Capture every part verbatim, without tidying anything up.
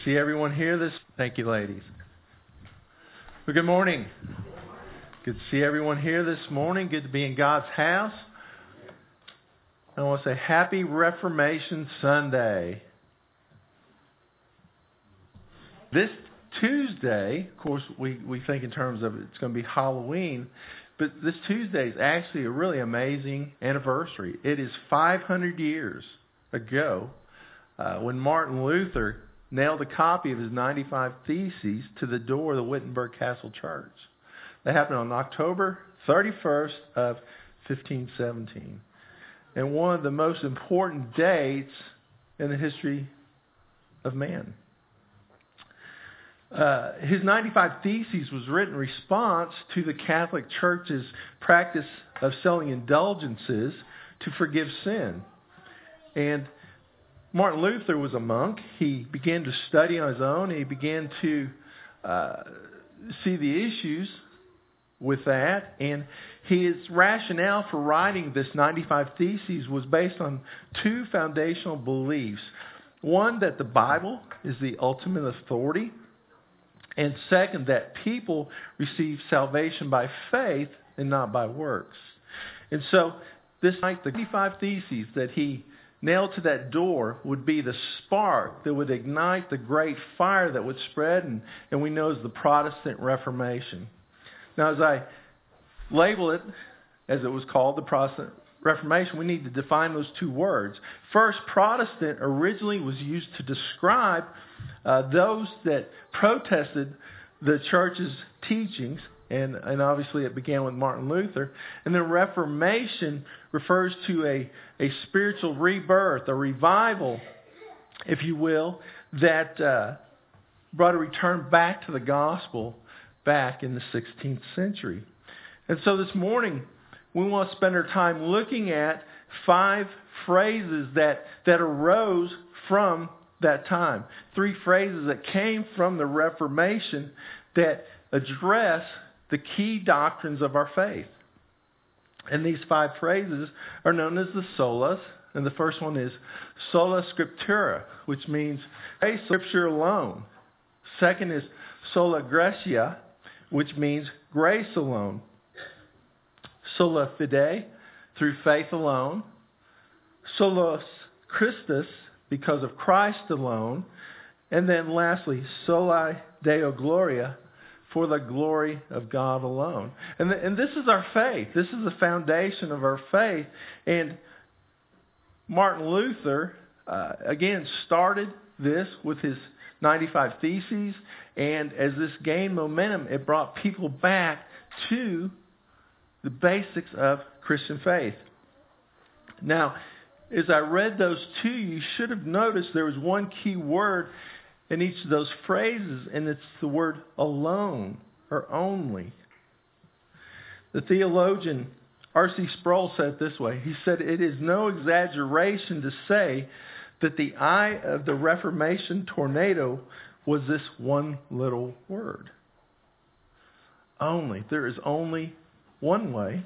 see everyone here this. Thank you, ladies. Well, good morning. Good to see everyone here this morning. Good to be in God's house. I want to say Happy Reformation Sunday. This Tuesday, of course, we, we think in terms of it's going to be Halloween, but this Tuesday is actually a really amazing anniversary. It is five hundred years ago uh, when Martin Luther nailed a copy of his ninety-five Theses to the door of the Wittenberg Castle Church. That happened on October thirty-first of fifteen seventeen. And one of the most important dates in the history of man. Uh, his ninety-five Theses was written in response to the Catholic Church's practice of selling indulgences to forgive sin. And Martin Luther was a monk. He began to study on his own. He began to uh, see the issues with that. And his rationale for writing this ninety-five Theses was based on two foundational beliefs. One, that the Bible is the ultimate authority. And second, that people receive salvation by faith and not by works. And so, this night, the ninety-five Theses that he nailed to that door would be the spark that would ignite the great fire that would spread, and, and we know as the Protestant Reformation. Now, as I label it, as it was called, the Protestant Reformation, we need to define those two words. First, Protestant originally was used to describe uh, those that protested the church's teachings, and, and obviously it began with Martin Luther. And then Reformation refers to a, a spiritual rebirth, a revival, if you will, that uh, brought a return back to the gospel back in the sixteenth century. And so this morning, we want to spend our time looking at five phrases that, that arose from that time. Three phrases that came from the Reformation that address the key doctrines of our faith. And these five phrases are known as the solas. And the first one is sola scriptura, which means grace, scripture alone. Second is sola gratia, which means grace alone. Sola fide, through faith alone. Sola Christus, because of Christ alone. And then lastly, soli Deo gloria, for the glory of God alone. And, the, and this is our faith. This is the foundation of our faith. And Martin Luther, uh, again, started this with his ninety-five Theses. And as this gained momentum, it brought people back to the basics of Christian faith. Now, as I read those to you, you should have noticed there was one key word in each of those phrases, and it's the word alone or only. The theologian R C Sproul said it this way. He said, "It is no exaggeration to say that the eye of the Reformation tornado was this one little word. Only. There is only one way."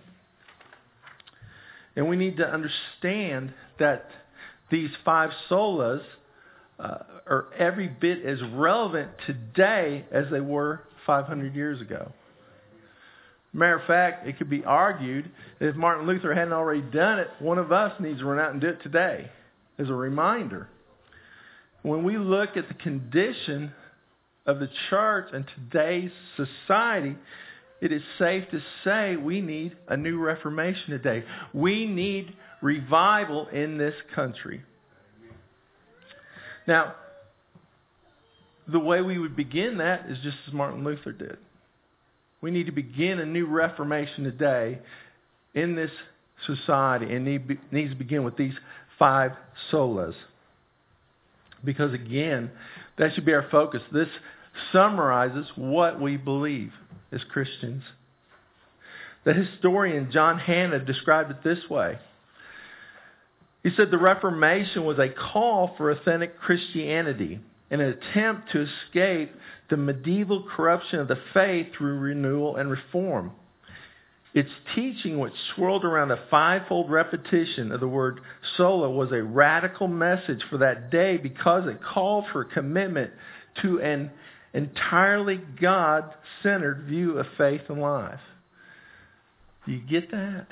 And we need to understand that these five solas uh, are every bit as relevant today as they were five hundred years ago. Matter of fact, it could be argued that if Martin Luther hadn't already done it, one of us needs to run out and do it today as a reminder. When we look at the condition of the church and today's society, it is safe to say we need a new Reformation today. We need revival in this country. Now, the way we would begin that is just as Martin Luther did. We need to begin a new Reformation today in this society, and it needs to begin with these five solas. Because again, that should be our focus. This summarizes what we believe as Christians. The historian John Hanna described it this way. He said the Reformation was a call for authentic Christianity, an attempt to escape the medieval corruption of the faith through renewal and reform. Its teaching, which swirled around a fivefold repetition of the word sola, was a radical message for that day because it called for a commitment to an entirely God-centered view of faith and life. Do you get that?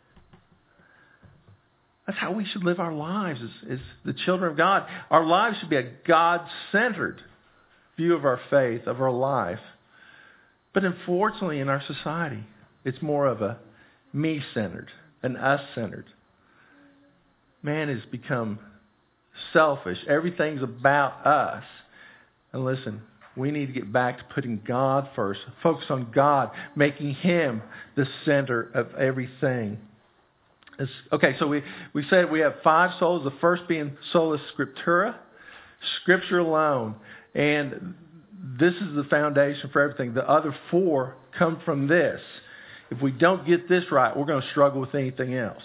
That's how we should live our lives as, as the children of God. Our lives should be a God-centered view of our faith, of our life. But unfortunately in our society, it's more of a me-centered, an us-centered. Man has become selfish. Everything's about us. And listen, we need to get back to putting God first. Focus on God, making Him the center of everything. It's, okay, so we, we said we have five solas. The first being sola scriptura, Scripture alone. And this is the foundation for everything. The other four come from this. If we don't get this right, we're going to struggle with anything else.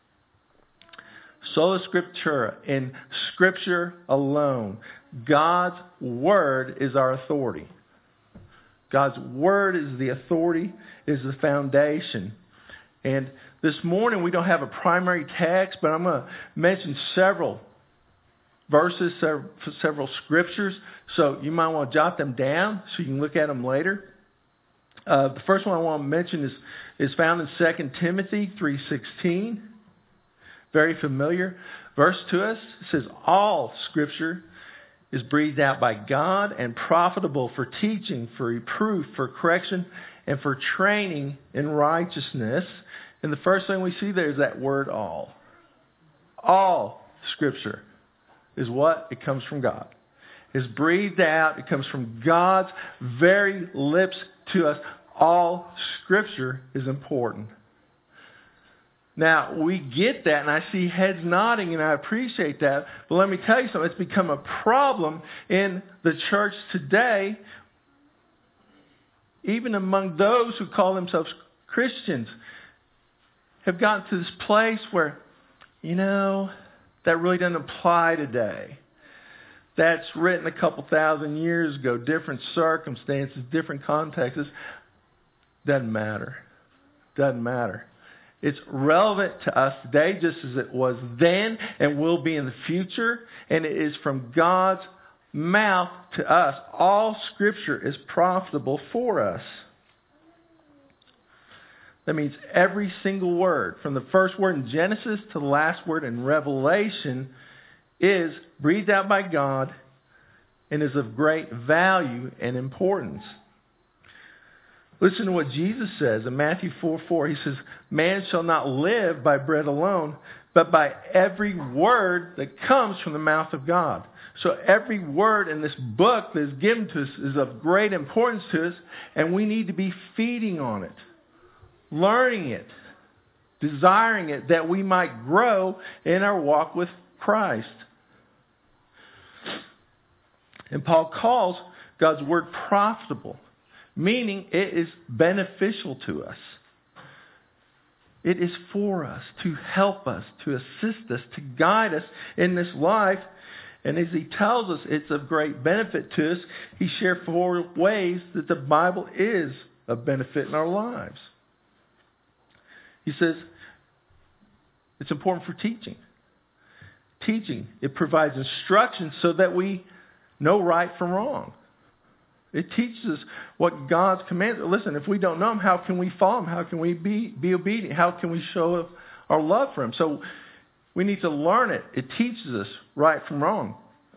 Sola scriptura, in Scripture alone. God's Word is our authority. God's Word is the authority, is the foundation. And this morning we don't have a primary text, but I'm going to mention several verses, several scriptures. So you might want to jot them down so you can look at them later. Uh, the first one I want to mention is, is found in Second Timothy three sixteen. Very familiar verse to us. It says, all Scripture is breathed out by God and profitable for teaching, for reproof, for correction, and for training in righteousness. And the first thing we see there is that word all. All Scripture is what? It comes from God. It's breathed out. It comes from God's very lips to us. All Scripture is important. Now, we get that, and I see heads nodding, and I appreciate that. But let me tell you something. It's become a problem in the church today, even among those who call themselves Christians, have gotten to this place where, you know, that really doesn't apply today. That's written a couple thousand years ago, different circumstances, different contexts. Doesn't matter. Doesn't matter. It's relevant to us today just as it was then and will be in the future. And it is from God's mouth to us. All Scripture is profitable for us. That means every single word, from the first word in Genesis to the last word in Revelation, is breathed out by God and is of great value and importance. Listen to what Jesus says in Matthew four four. He says, man shall not live by bread alone, but by every word that comes from the mouth of God. So every word in this book that is given to us is of great importance to us, and we need to be feeding on it, learning it, desiring it, that we might grow in our walk with Christ. And Paul calls God's word profitable, meaning it is beneficial to us. It is for us, to help us, to assist us, to guide us in this life. And as he tells us it's of great benefit to us, he shares four ways that the Bible is of benefit in our lives. He says it's important for teaching. Teaching, it provides instruction so that we know right from wrong. It teaches us what God's commands. Listen, if we don't know Him, how can we follow Him? How can we be, be obedient? How can we show our love for Him? So we need to learn it. It teaches us right from wrong.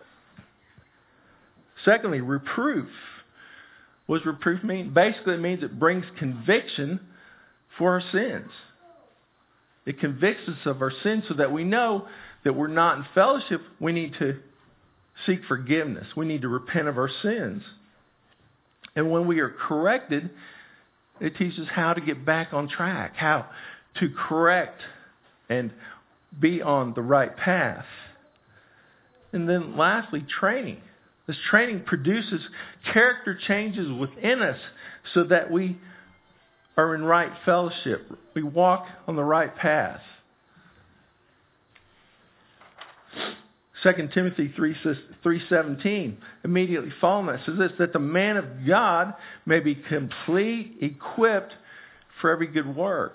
Secondly, reproof. What does reproof mean? Basically, it means it brings conviction for our sins. It convicts us of our sins so that we know that we're not in fellowship. We need to seek forgiveness. We need to repent of our sins. And when we are corrected, it teaches how to get back on track, how to correct and be on the right path. And then lastly, training. This training produces character changes within us so that we are in right fellowship. We walk on the right path. Second Timothy three seventeen, immediately following that, says this, that the man of God may be complete, equipped for every good work.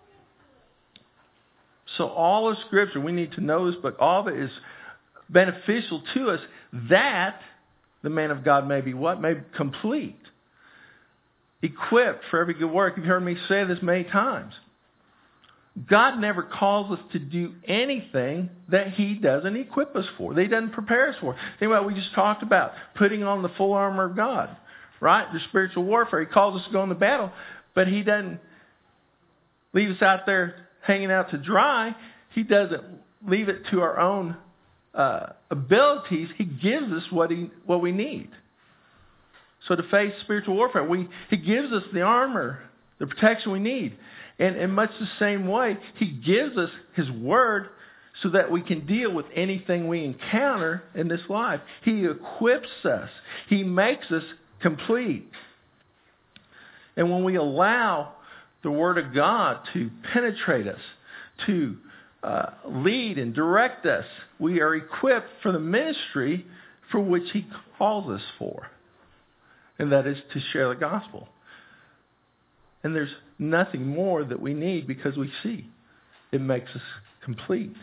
So all of Scripture, we need to know this, but all of it is beneficial to us that the man of God may be what? May be complete. Equipped for every good work. You've heard me say this many times. God never calls us to do anything that He doesn't equip us for, that He doesn't prepare us for. Think about what we just talked about, putting on the full armor of God, right? The spiritual warfare. He calls us to go into battle, but He doesn't leave us out there hanging out to dry. He doesn't leave it to our own uh, abilities. He gives us what he what we need. So to face spiritual warfare, we He gives us the armor, the protection we need. And in much the same way, He gives us His Word so that we can deal with anything we encounter in this life. He equips us. He makes us complete. And when we allow the Word of God to penetrate us, to uh, lead and direct us, we are equipped for the ministry for which He calls us for. And that is to share the gospel. And there's nothing more that we need because we see it makes us complete.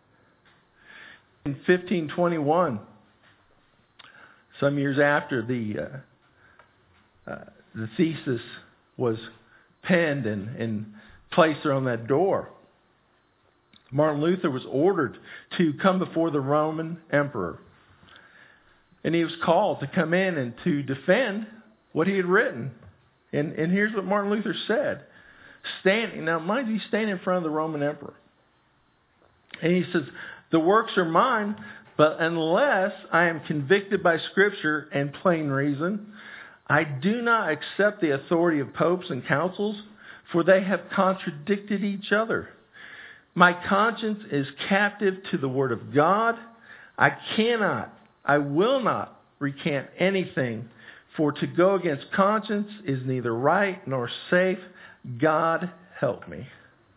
In fifteen twenty-one, some years after the uh, uh, the thesis was penned and, and placed there on that door, Martin Luther was ordered to come before the Roman emperor. And he was called to come in and to defend what he had written. And, and here's what Martin Luther said. Standing, now mind you, he's standing in front of the Roman emperor. And he says, the works are mine, but unless I am convicted by Scripture and plain reason, I do not accept the authority of popes and councils, for they have contradicted each other. My conscience is captive to the Word of God. I cannot, I will not recant anything, for to go against conscience is neither right nor safe. God help me.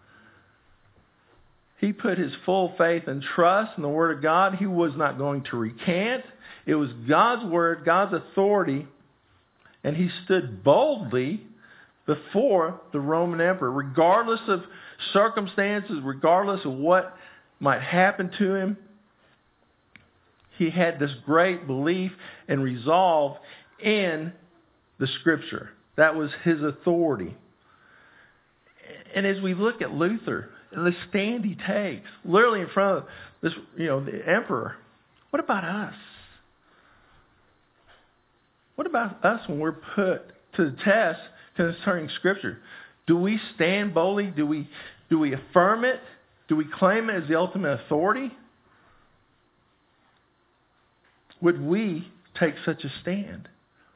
He put his full faith and trust in the Word of God. He was not going to recant. It was God's Word, God's authority, and he stood boldly before the Roman emperor, regardless of circumstances, regardless of what might happen to him. He had this great belief and resolve in the Scripture. That was his authority. And as we look at Luther and the stand he takes, literally in front of this, you know, the emperor, what about us? What about us when we're put to the test concerning Scripture? Do we stand boldly? Do we do we affirm it? Do we claim it as the ultimate authority? Would we take such a stand?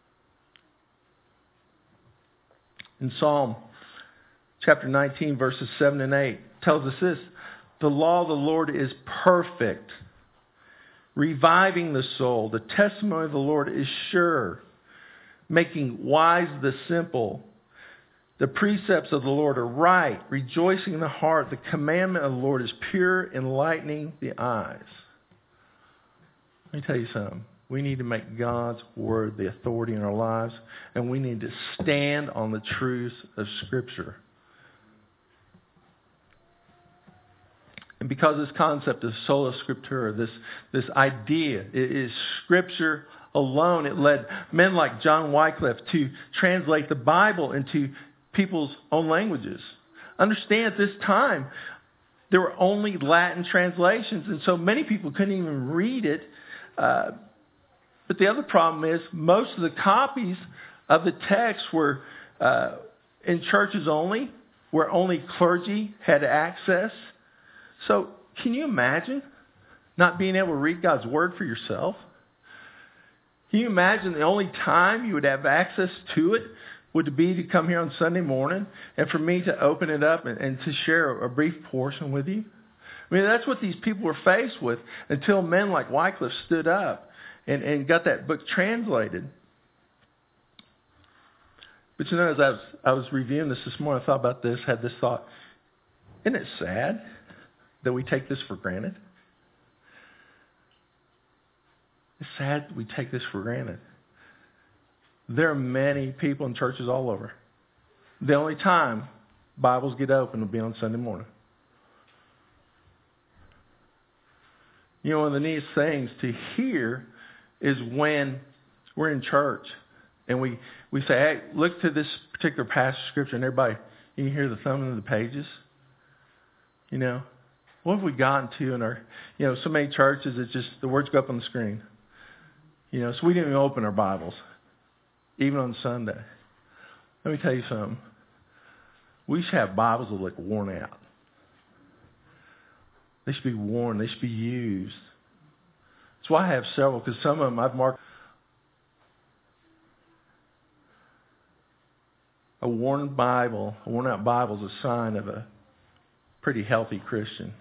In Psalm chapter nineteen, verses seven and eight, tells us this: the law of the Lord is perfect, reviving the soul. The testimony of the Lord is sure, making wise the simple. The precepts of the Lord are right, rejoicing in the heart. The commandment of the Lord is pure, enlightening the eyes. Let me tell you something. We need to make God's Word the authority in our lives, and we need to stand on the truths of Scripture. And because this concept of sola scriptura, this, this idea, it is Scripture alone, it led men like John Wycliffe to translate the Bible into people's own languages. Understand, at this time, there were only Latin translations, and so many people couldn't even read it. Uh, but the other problem is most of the copies of the text were uh, in churches only, where only clergy had access. So can you imagine not being able to read God's Word for yourself? Can you imagine the only time you would have access to it would be to come here on Sunday morning and for me to open it up and, and to share a brief portion with you? I mean, that's what these people were faced with until men like Wycliffe stood up and, and got that book translated. But you know, as I was, I was reviewing this this morning, I thought about this, had this thought: isn't it sad that we take this for granted? It's sad that we take this for granted. There are many people in churches all over. The only time Bibles get open will be on Sunday morning. You know, one of the neatest things to hear is when We're in church, and we, we say, hey, look to this particular passage of Scripture, and everybody, you can hear the thumbing of the pages. You know, what have we gotten to in our, you know, so many churches, it's just, the words go up on the screen. You know, so we didn't even open our Bibles, even on Sunday. Let me tell you something. We should have Bibles that look worn out. They should be worn. They should be used. That's why I have several, because some of them I've marked. A worn Bible, a worn out Bible is a sign of a pretty healthy Christian.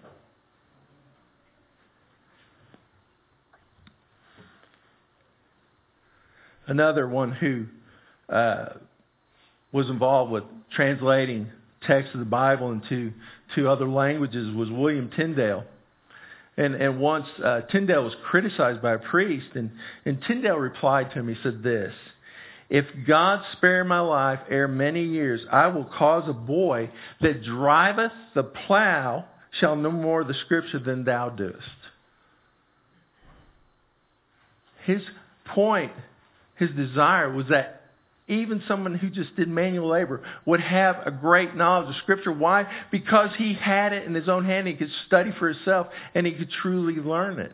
Another one who uh, was involved with translating texts of the Bible into two other languages was William Tyndale. And and once uh, Tyndale was criticized by a priest, and, and Tyndale replied to him, he said this, "If God spare my life ere many years, I will cause a boy that driveth the plow shall know more of the Scripture than thou doest." His point, his desire was that even someone who just did manual labor would have a great knowledge of Scripture. Why? Because he had it in his own hand. He could study for himself, and he could truly learn it.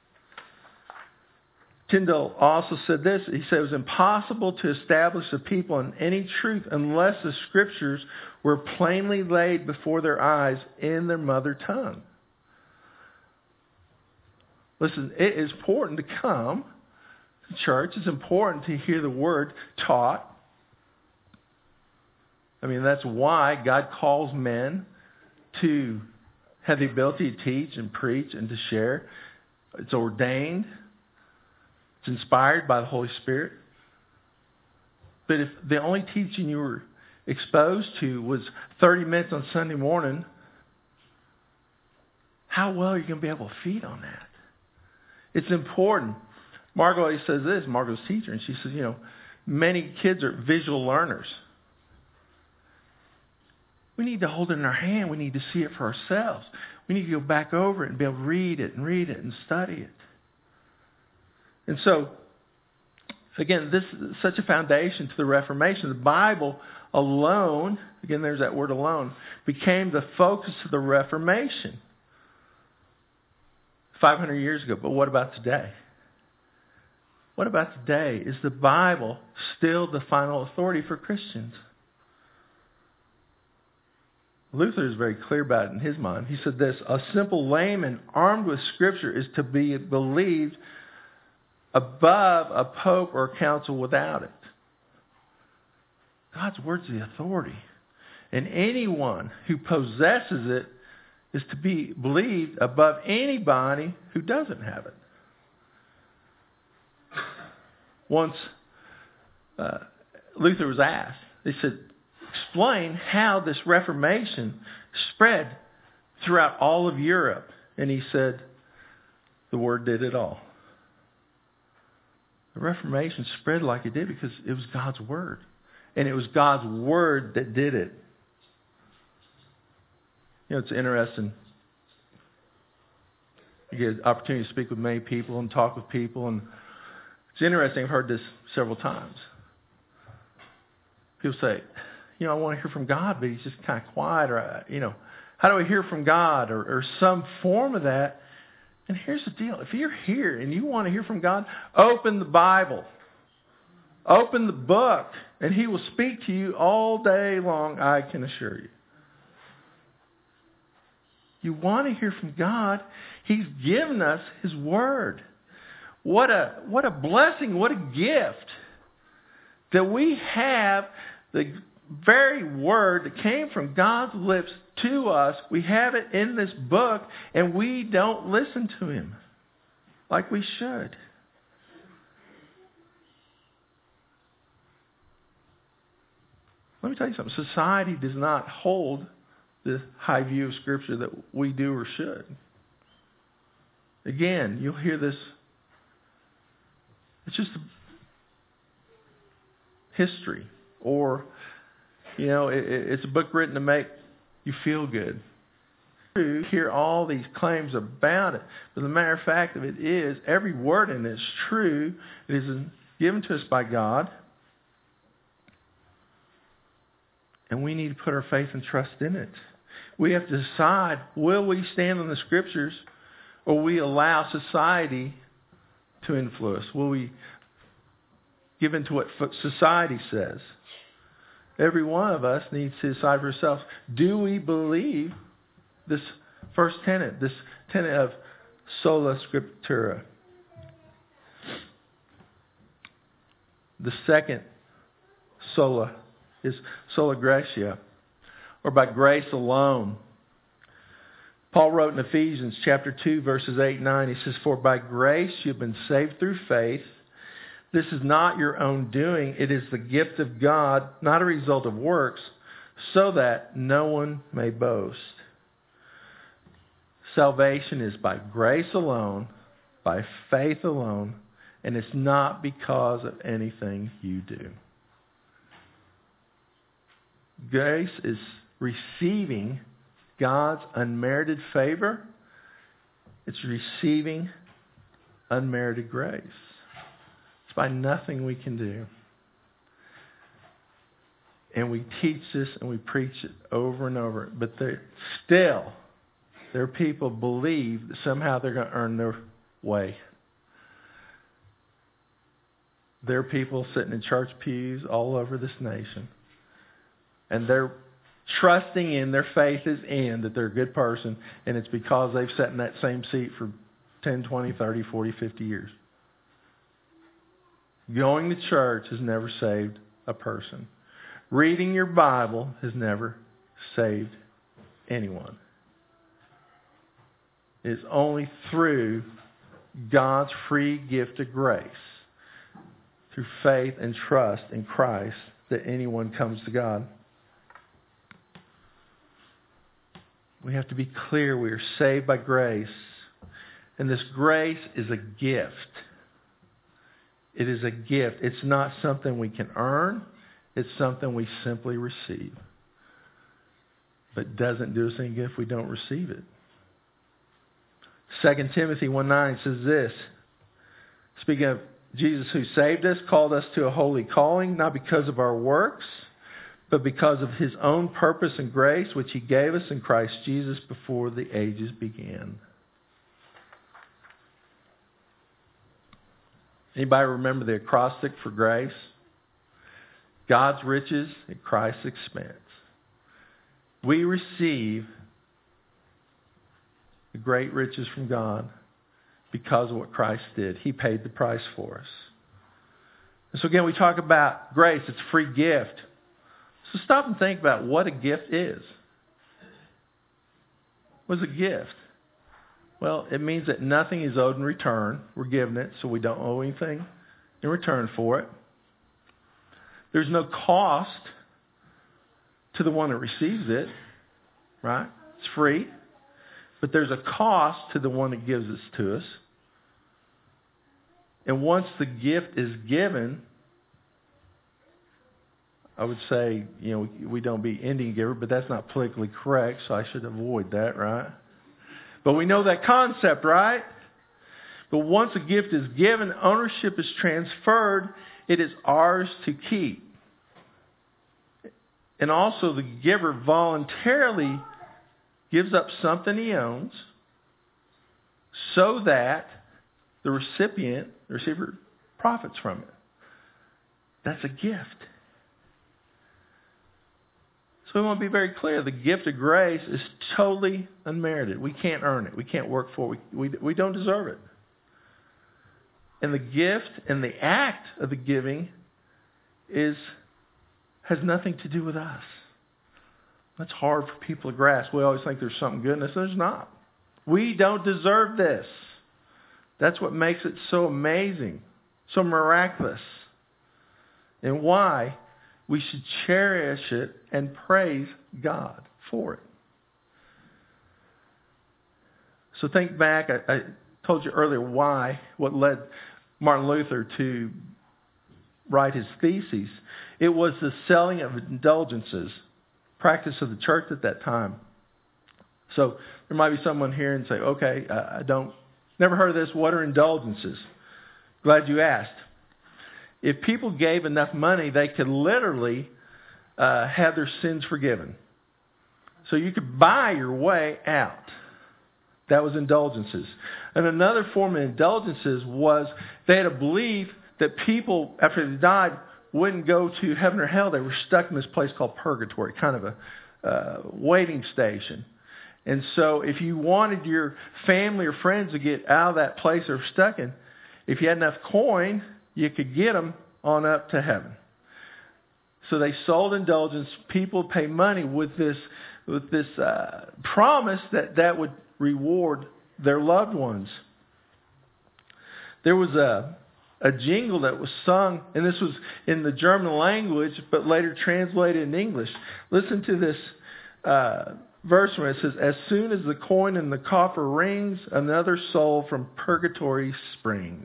Tyndale also said this. He said it was impossible to establish the people in any truth unless the Scriptures were plainly laid before their eyes in their mother tongue. Listen, it is important to come to church. It's important to hear the Word taught. I mean, that's why God calls men to have the ability to teach and preach and to share. It's ordained. It's inspired by the Holy Spirit. But if the only teaching you were exposed to was thirty minutes on Sunday morning, how well are you going to be able to feed on that? It's important. Margot always says this, Margot's teacher, and she says, you know, many kids are visual learners. We need to hold it in our hand. We need to see it for ourselves. We need to go back over it and be able to read it and read it and study it. And so, again, this is such a foundation to the Reformation. The Bible alone, again, there's that word alone, became the focus of the Reformation five hundred years ago. But what about today? What about today? Is the Bible still the final authority for Christians? Luther is very clear about it in his mind. He said this, "A simple layman armed with Scripture is to be believed above a pope or a council without it." God's word is the authority. And anyone who possesses it is to be believed above anybody who doesn't have it. Once uh, Luther was asked, they said, explain how this Reformation spread throughout all of Europe. And he said, the Word did it all. The Reformation spread like it did because it was God's Word. And it was God's Word that did it. You know, it's interesting. You get an opportunity to speak with many people and talk with people. And it's interesting. I've heard this several times. People say, you know, I want to hear from God, but he's just kind of quiet. Or, you know, how do I hear from God? Or, or some form of that. And here's the deal. If you're here and you want to hear from God, open the Bible. Open the book. And he will speak to you all day long, I can assure you. You want to hear from God. He's given us His Word. What a, what a blessing, what a gift that we have the very Word that came from God's lips to us. We have it in this book, and we don't listen to Him like we should. Let me tell you something. Society does not hold the high view of Scripture that we do or should. Again, you'll hear this. It's just history. Or, you know, it, it's a book written to make you feel good. You hear all these claims about it. But the matter of fact of it is, every word in it is true. It is given to us by God. And we need to put our faith and trust in it. We have to decide, will we stand on the Scriptures, or will we allow society to influence? Will we give in to what society says? Every one of us needs to decide for ourselves, do we believe this first tenet, this tenet of sola scriptura? The second sola is sola gratia, or by grace alone. Paul wrote in Ephesians chapter two, verses eight and nine, he says, "For by grace you've been saved through faith. This is not your own doing. It is the gift of God, not a result of works, so that no one may boast." Salvation is by grace alone, by faith alone, and it's not because of anything you do. Grace is receiving God's unmerited favor. It's receiving unmerited grace. It's by nothing we can do. And we teach this and we preach it over and over. But still, there are people who believe that somehow they're going to earn their way. There are people sitting in church pews all over this nation. And they're trusting in, their faith is in that they're a good person, and it's because they've sat in that same seat for ten, twenty, thirty, forty, fifty years. Going to church has never saved a person. Reading your Bible has never saved anyone. It's only through God's free gift of grace, through faith and trust in Christ, that anyone comes to God. We have to be clear we are saved by grace. And this grace is a gift. It is a gift. It's not something we can earn. It's something we simply receive. But it doesn't do us any good if we don't receive it. Second Timothy one nine says this, speaking of Jesus who saved us, called us to a holy calling, not because of our works, but because of His own purpose and grace, which He gave us in Christ Jesus before the ages began. Anybody remember the acrostic for grace? God's riches at Christ's expense. We receive the great riches from God because of what Christ did. He paid the price for us. And so again, we talk about grace. It's a free gift. So stop and think about what a gift is. What's a gift? Well, it means that nothing is owed in return. We're given it, so we don't owe anything in return for it. There's no cost to the one that receives it, right? It's free. But there's a cost to the one that gives it to us. And once the gift is given, I would say, you know, we, we don't be Indian giver, but that's not politically correct, so I should avoid that, right? But we know that concept, right? But once a gift is given, ownership is transferred. It is ours to keep. And also the giver voluntarily gives up something he owns so that the recipient, the receiver, profits from it. That's a gift. So we want to be very clear. The gift of grace is totally unmerited. We can't earn it. We can't work for it. We, we, we don't deserve it. And the gift and the act of the giving is has nothing to do with us. That's hard for people to grasp. We always think there's something good in this. There's not. We don't deserve this. That's what makes it so amazing, so miraculous. And why we should cherish it and praise God for it. So think back. I, I told you earlier why, what led Martin Luther to write his theses. It was the selling of indulgences, practice of the church at that time. So there might be someone here and say, okay, I don't, never heard of this. What are indulgences? Glad you asked. if people gave enough money, they could literally uh, have their sins forgiven. So you could buy your way out. That was indulgences. And another form of indulgences was they had a belief that people, after they died, wouldn't go to heaven or hell. They were stuck in this place called purgatory, kind of a uh, waiting station. And so if you wanted your family or friends to get out of that place they were stuck in, if you had enough coin, you could get them on up to heaven. So they sold indulgence. People pay money with this with this uh, promise that that would reward their loved ones. There was a a jingle that was sung, and this was in the German language, but later translated in English. Listen to this uh, verse where it says, "As soon as the coin in the coffer rings, another soul from purgatory springs."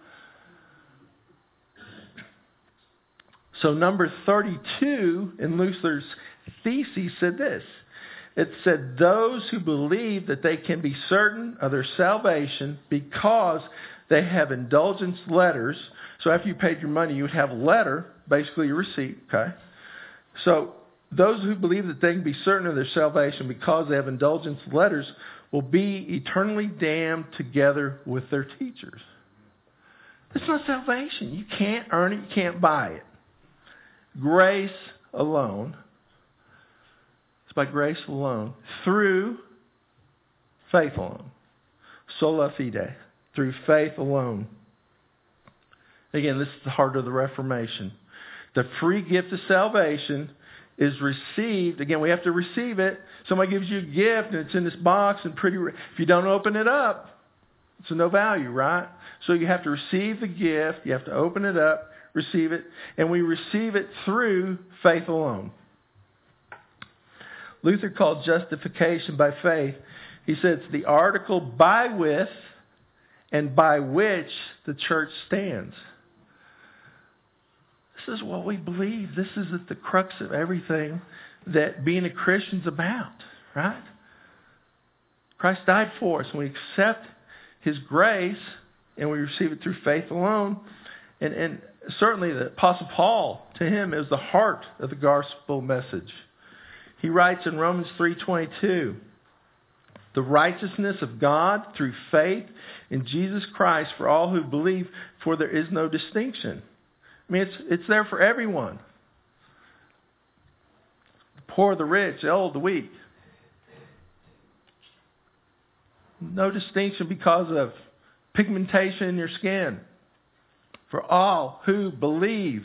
So number thirty-two in Luther's thesis said this. It said, those who believe that they can be certain of their salvation because they have indulgence letters. So after you paid your money, you would have a letter, basically a receipt, okay? So those who believe that they can be certain of their salvation because they have indulgence letters will be eternally damned together with their teachers. It's not salvation. You can't earn it. You can't buy it. Grace alone. It's by grace alone. Through faith alone. Sola fide. Through faith alone. Again, this is the heart of the Reformation. The free gift of salvation is received. Again, we have to receive it. Somebody gives you a gift and it's in this box and pretty. If you don't open it up, it's of no value, right? So you have to receive the gift. You have to open it up, receive it, and we receive it through faith alone. Luther called justification by faith. He said it's the article by with and by which the church stands. This is what we believe. This is at the crux of everything that being a Christian's about, right? Christ died for us, and we accept His grace, and we receive it through faith alone. And, and certainly the Apostle Paul, to him, is the heart of the gospel message. He writes in Romans three twenty-two, the righteousness of God through faith in Jesus Christ for all who believe, for there is no distinction. I mean, it's it's there for everyone. The poor, the rich, the old, the weak. No distinction because of pigmentation in your skin. For all who believe.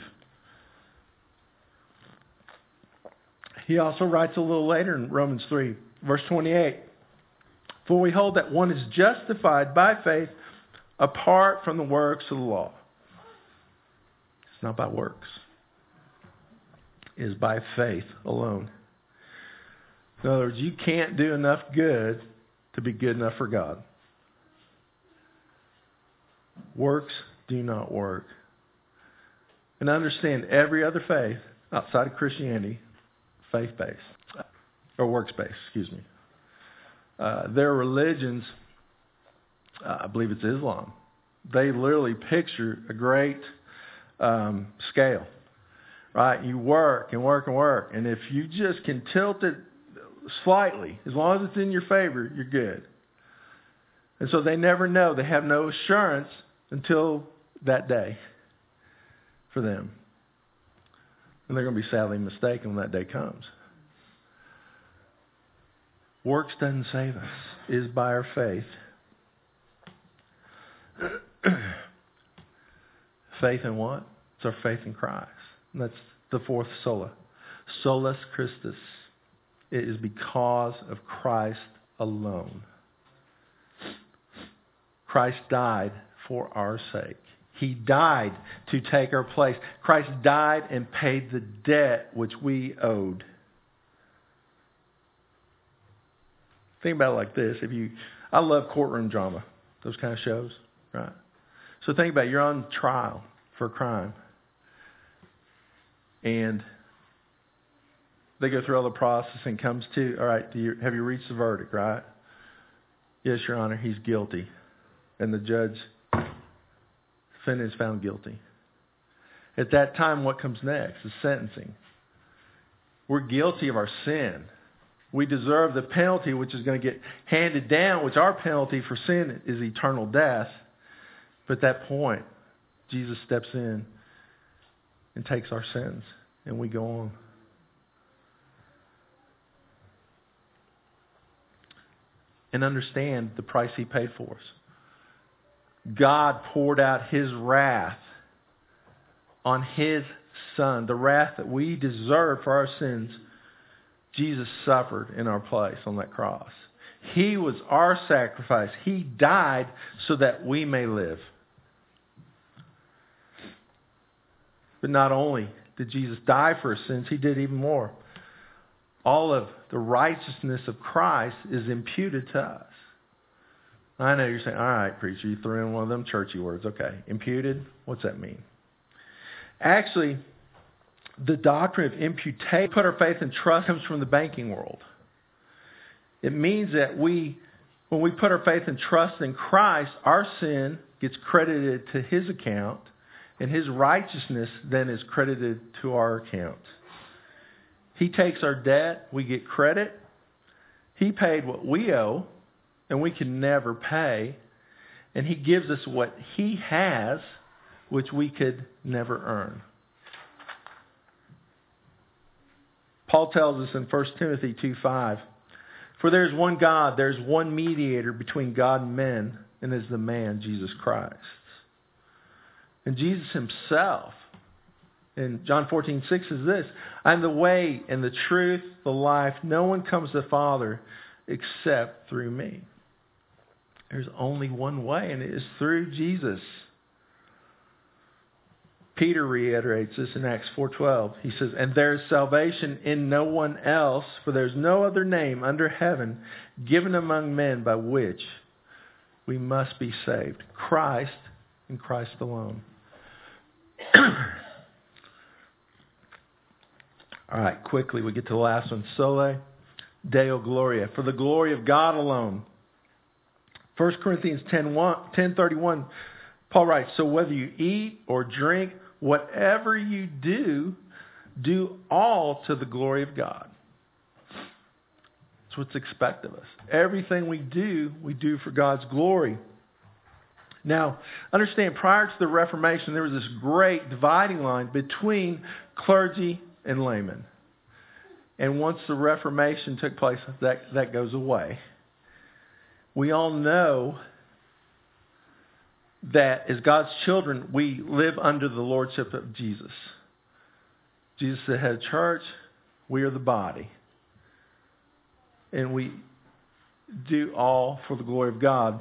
He also writes a little later in Romans three, verse twenty-eight. For we hold that one is justified by faith apart from the works of the law. It's not by works. It is by faith alone. In other words, you can't do enough good to be good enough for God. Works do not work. And understand every other faith outside of Christianity, faith-based, or works-based, excuse me. Uh, their religions, uh, I believe it's Islam, they literally picture a great um, scale, right? You work and work and work, and if you just can tilt it slightly, as long as it's in your favor, you're good. And so they never know. They have no assurance until that day for them. And they're going to be sadly mistaken when that day comes. Works doesn't save us. It is by our faith. Faith in what? It's our faith in Christ. And that's the fourth sola. Solus Christus. It is because of Christ alone. Christ died for our sake. He died to take our place. Christ died and paid the debt which we owed. Think about it like this. If you, I love courtroom drama, those kind of shows, right? So think about it. You're on trial for a crime. And they go through all the process and comes to, all right, do you, have you reached the verdict, right? Yes, Your Honor, he's guilty. And the judge, defendant is found guilty. At that time, what comes next is sentencing. We're guilty of our sin. We deserve the penalty which is going to get handed down, which our penalty for sin is eternal death. But at that point, Jesus steps in and takes our sins, and we go on. And understand the price He paid for us. God poured out His wrath on His Son, the wrath that we deserve for our sins. Jesus suffered in our place on that cross. He was our sacrifice. He died so that we may live. But not only did Jesus die for our sins, He did even more. All of the righteousness of Christ is imputed to us. I know you're saying, all right, preacher, you threw in one of them churchy words. Okay, imputed, what's that mean? Actually, the doctrine of imputation, put our faith and trust, comes from the banking world. It means that we, when we put our faith and trust in Christ, our sin gets credited to His account, and His righteousness then is credited to our account. He takes our debt, we get credit. He paid what we owe, and we can never pay. And He gives us what He has, which we could never earn. Paul tells us in First Timothy two five, for there is one God, there is one mediator between God and men, and is the man Jesus Christ. And Jesus Himself, in John fourteen six, is this: I am the way and the truth, the life. No one comes to the Father except through me. There's only one way, and it is through Jesus. Peter reiterates this in Acts four twelve. He says, and there is salvation in no one else, for there is no other name under heaven given among men by which we must be saved. Christ and Christ alone. All right, quickly, we get to the last one. Sole Deo Gloria. For the glory of God alone. First Corinthians ten thirty-one, Paul writes, so whether you eat or drink, whatever you do, do all to the glory of God. That's what's expected of us. Everything we do, we do for God's glory. Now, understand, prior to the Reformation, there was this great dividing line between clergy and laymen. And once the Reformation took place, that, that goes away. We all know that as God's children, we live under the lordship of Jesus. Jesus is the head of the church. We are the body. And we do all for the glory of God.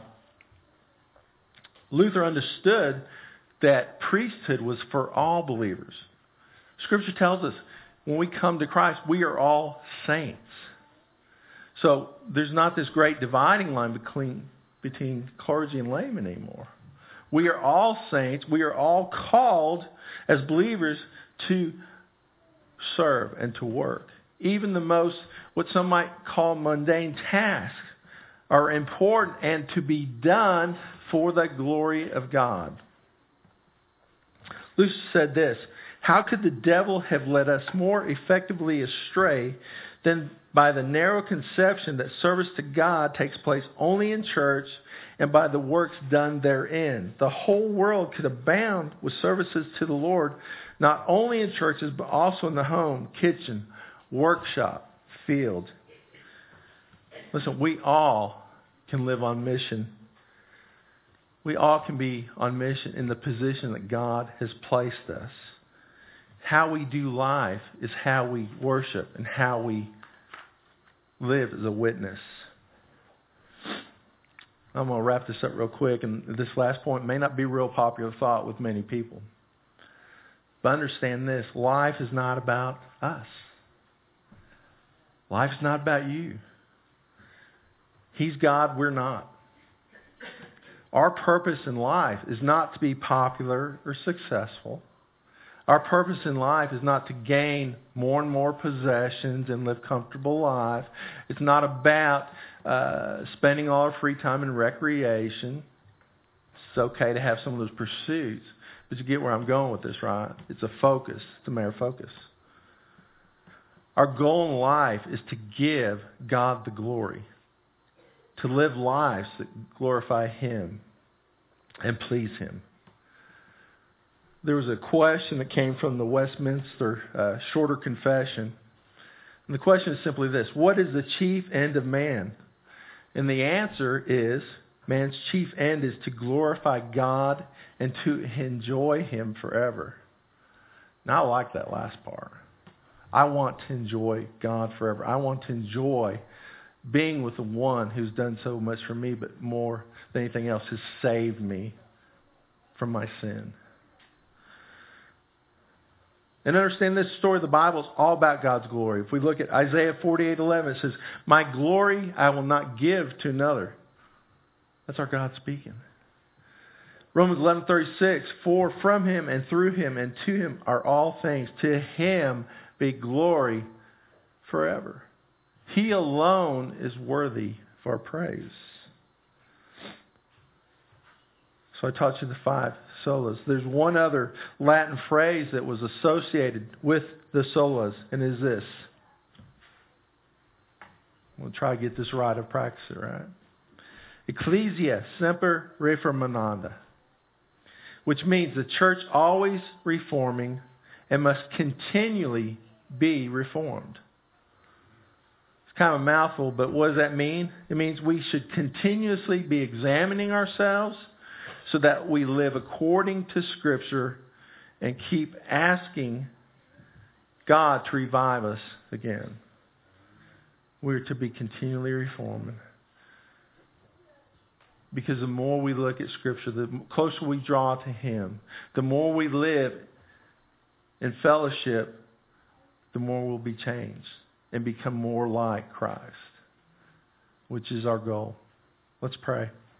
Luther understood that priesthood was for all believers. Scripture tells us when we come to Christ, we are all saints. So there's not this great dividing line between, between clergy and laymen anymore. We are all saints. We are all called as believers to serve and to work. Even the most, what some might call mundane tasks, are important and to be done for the glory of God. Luther said this: how could the devil have led us more effectively astray than by the narrow conception that service to God takes place only in church and by the works done therein? The whole world could abound with services to the Lord, not only in churches, but also in the home, kitchen, workshop, field. Listen, we all can live on mission. We all can be on mission in the position that God has placed us. How we do life is how we worship and how we live as a witness. I'm going to wrap this up real quick, and this last point may not be a real popular thought with many people. But understand this: life is not about us. Life is not about you. He's God, we're not. Our purpose in life is not to be popular or successful. Our purpose in life is not to gain more and more possessions and live comfortable lives. It's not about uh, spending all our free time in recreation. It's okay to have some of those pursuits. But you get where I'm going with this, right? It's a focus. It's a matter of focus. Our goal in life is to give God the glory, to live lives that glorify Him and please Him. There was a question that came from the Westminster uh, Shorter Confession. And the question is simply this: what is the chief end of man? And the answer is, man's chief end is to glorify God and to enjoy Him forever. Now I like that last part. I want to enjoy God forever. I want to enjoy being with the one who's done so much for me, but more than anything else has saved me from my sin. And understand this story of the Bible is all about God's glory. If we look at Isaiah forty-eight eleven, it says, "My glory I will not give to another." That's our God speaking. Romans eleven thirty-six, "For from Him and through Him and to Him are all things. To Him be glory forever." He alone is worthy of our praise. So I taught you the five solas. There's one other Latin phrase that was associated with the solas, and is this. We'll try to get this right and practice it right. Ecclesia semper reformanda, which means the church always reforming and must continually be reformed. It's kind of a mouthful, but what does that mean? It means we should continuously be examining ourselves so that we live according to Scripture and keep asking God to revive us again. We're to be continually reforming. Because the more we look at Scripture, the closer we draw to Him, the more we live in fellowship, the more we'll be changed and become more like Christ, which is our goal. Let's pray.